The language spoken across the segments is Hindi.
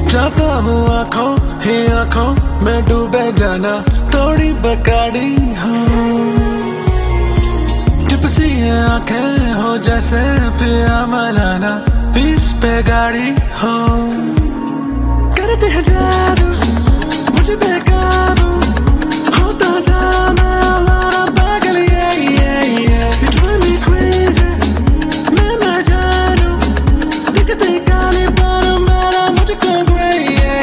जाता हूँ आंखों ही आंखों में डूबे जाना, थोड़ी बकाड़ी हो। चुप सी आंखें हो जैसे पिया मलाना, बीच पे गाड़ी हो। करते हैं जादू मुझे बेकाबू, होता जा मैं हमारा पागल। You drive me crazy, मैं ना जानू दिखते काले पर मेरा मुझको grey।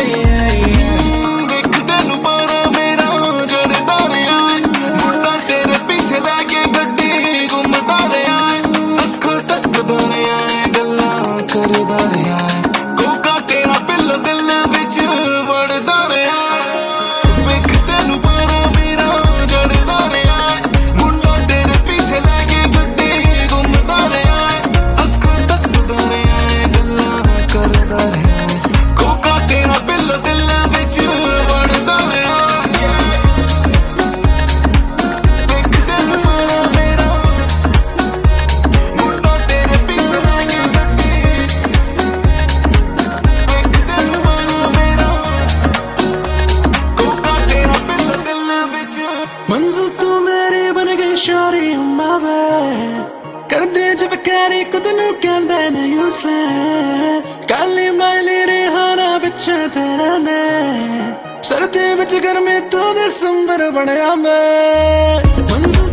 देखते नु पारा मेरा जड़ता रहा, मुंडा तेरे पीछे लाके गड्डी घूमता रहा, अखों तक दरिया गल्ला करदा रहा, कोका तेरा पिल्लो दिल विच वड़दा रहा। देखते नु पारा मेरा जड़ता रहा, मुंडा तेरे पीछे लाके गड्डी घूमता रहा, अखों तक दरिया गल्ला करदा रहा, कोका तेरा पिल्लो दिल विच वड़दा रहा। देखते नु पारा मेरा मुंडा तेरे पीछे लाके गड्डी, देखते नु पारा मेरा कोका तेरा पिल्लो दिल विच। मंजिल तू मेरी बन गई शोरी अम्मा वे, कर दे जब कैरी खुद नू कहंदे ने यूसले, काली माली रिहाना बिच तेरे ने, सर्दी बिच गर्मी तू दिसंबर बनया मैं। मंजिल